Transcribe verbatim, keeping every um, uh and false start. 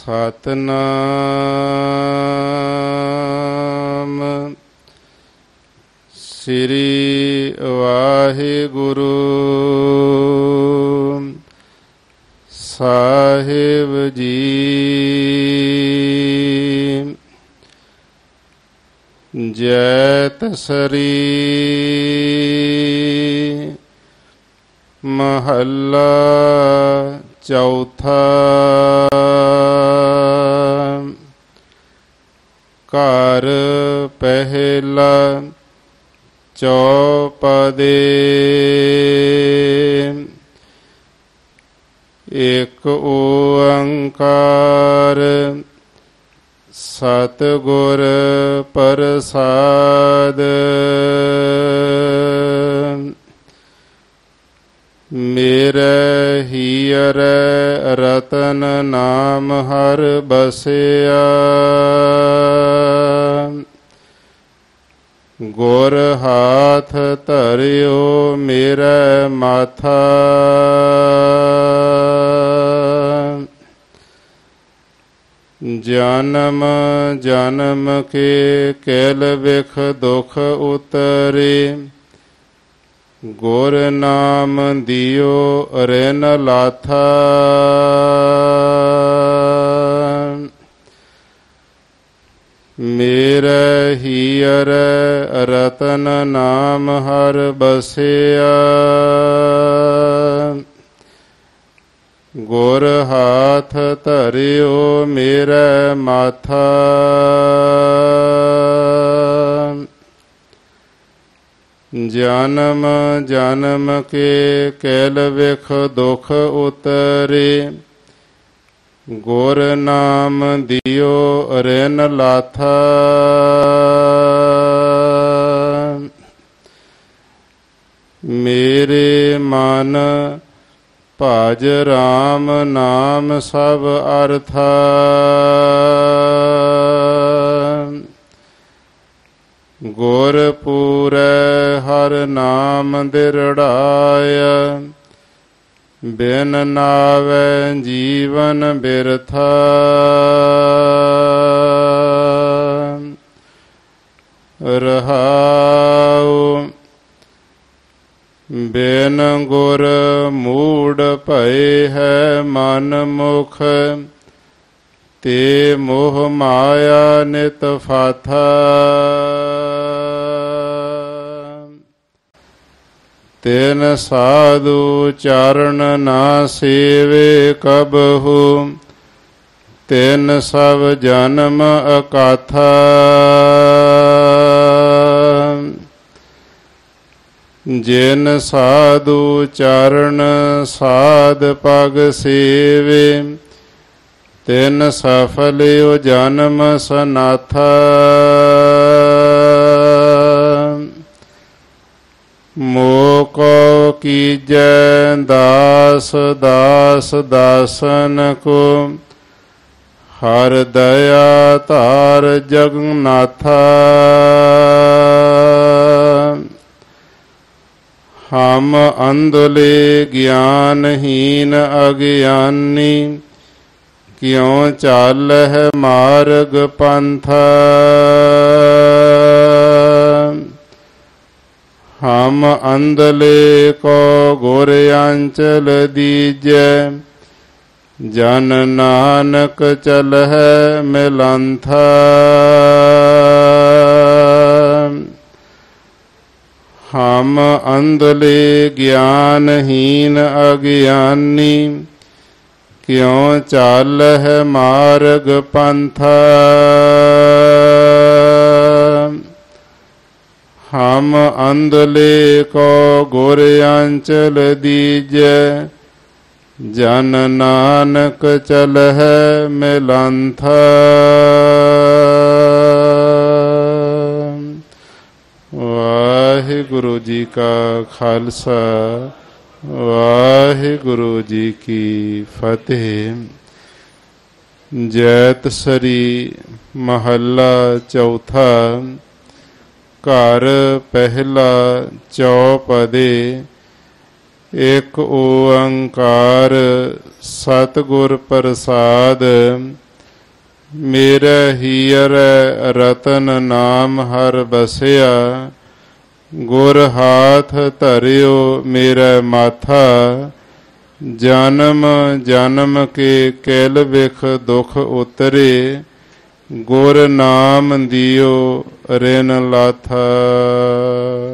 ਸਤਿਨਾਮ ਸ੍ਰੀ ਵਾਹਿਗੁਰੂ ਸਾਹਿਬ ਜੀ। ਜੈ ਤਸਰੀ ਮਹੱਲਾ ਚੌਥਾ। ਘਰ ਪਹਿਲਾ ਚੌਪਦੇ। ਏਕ ਓੰਕਾਰ ਸਤਿਗੁਰ ਪ੍ਰਸਾਦਿ। ਮੇਰੇ ਹੀਅਰੈ ਰਤਨ ਨਾਮ ਹਰਿ ਬਸਿਆ। ਗੁਰ ਹਾਥ ਧਰਿਓ ਮੇਰੇ ਮਾਥਾ। ਜਨਮ ਜਨਮ ਕੇ ਕੇਲ ਵਿਖ ਦੁਖ ਉਤਰੇ। ਗੁਰ ਨਾਮ ਦਿਓ ਰਿਨ ਲਾਥਾ। ਮੇਰੇ ਹੀਅਰੈ ਰਤਨ ਨਾਮ ਹਰਿ ਬਸਿਆ। ਗੁਰ ਹਾਥ ਧਰਿਓ ਮੇਰੇ ਮਾਥਾ। ਜਨਮ ਜਨਮ ਕੇ ਕੇਲ ਵਿਖ ਦੁਖ ਉਤਰੇ। ਗੁਰ ਨਾਮ ਦਿਓ ਰਿਨ ਲਾਥਾ। ਮੇਰੇ ਮਨ ਭਜ ਰਾਮ ਨਾਮ ਸਭ ਅਰਥਾ। ਗੁਰ ਪੂਰੈ ਹਰਿ ਨਾਮ ਦਿਰੜਾਇਆ। ਬਿਨ ਨਾਵੈ ਜੀਵਨ ਬਿਰਥਾ। ਰਹਾਉ ਬਿਨ ਗੁਰ ਮੂੜ ਭਏ ਹੈ ਮਨ ਮੁਖ। ਤੇ ਮੋਹ ਮਾਇਆ ਨਿਤ ਫਾਥਾ। ਤਿਨ ਸਾਧੂ ਚਰਨ ਨਾ ਸੇਵੇ ਕਬਹੂ। ਤਿਨ ਸਭ ਜਨਮ ਅਕਾਥਾ। ਜਿਨ ਸਾਧੂ ਚਰਨ ਸਾਧ ਪਗ ਸੇਵੇ। ਤਿਨ ਸਫਲਿਓ ਜਨਮ ਸਨਾਥਾ। ਮੋਹ ਕੋ ਕੀਜੈ ਦਾਸ ਦਾਸ ਦਾਸਨ ਕੋ। ਹਰਿ ਦਇਆ ਧਾਰ ਜਗਨਾਥਾ। ਹਮ ਅੰਧਲੇ ਗਿਆਨਹੀਨ ਅਗਿਆਨੀ। ਕਿਉ ਚਾਲਹਿ ਮਾਰਗ ਪੰਥਾ। ਹਮ ਅੰਧਲੇ ਕੋ ਗੁਰ ਅੰਚਲ ਦੀਜੈ। ਜਨ ਨਾਨਕ ਚਲਹਿ ਮਿਲੰਥਾ। ਹਮ ਅੰਧਲੇ ਗਿਆਨਹੀਨ ਅਗਿਆਨੀ। ਕਿਉ ਚਾਲਹਿ ਮਾਰਗ ਪੰਥਾ। ਹਮ ਅੰਧਲੇ ਕੋ ਗੁਰ ਅੰਚਲ ਦੀਜੈ। ਜਨ ਨਾਨਕ ਚਲਹਿ ਮਿਲੰਥਾ। ਵਾਹਿਗੁਰੂ ਜੀ ਕਾ ਖਾਲਸਾ ਵਾਹਿਗੁਰੂ ਜੀ ਕੀ ਫਤਿਹ। ਜੈਤ ਸਰੀ ਮਹੱਲਾ ਚੌਥਾ। ਘਰ ਪਹਿਲਾ ਚੌਪਦੇ। ਏਕ ਓੰਕਾਰ ਸਤਿਗੁਰ ਪ੍ਰਸਾਦਿ। मेरे हीर रतन नाम हर बसिया गुर हाथ धरियो मेरे माथा जन्म जन्म के कैल बिख दुख उतरे गुर नाम दियो रिन लाथा।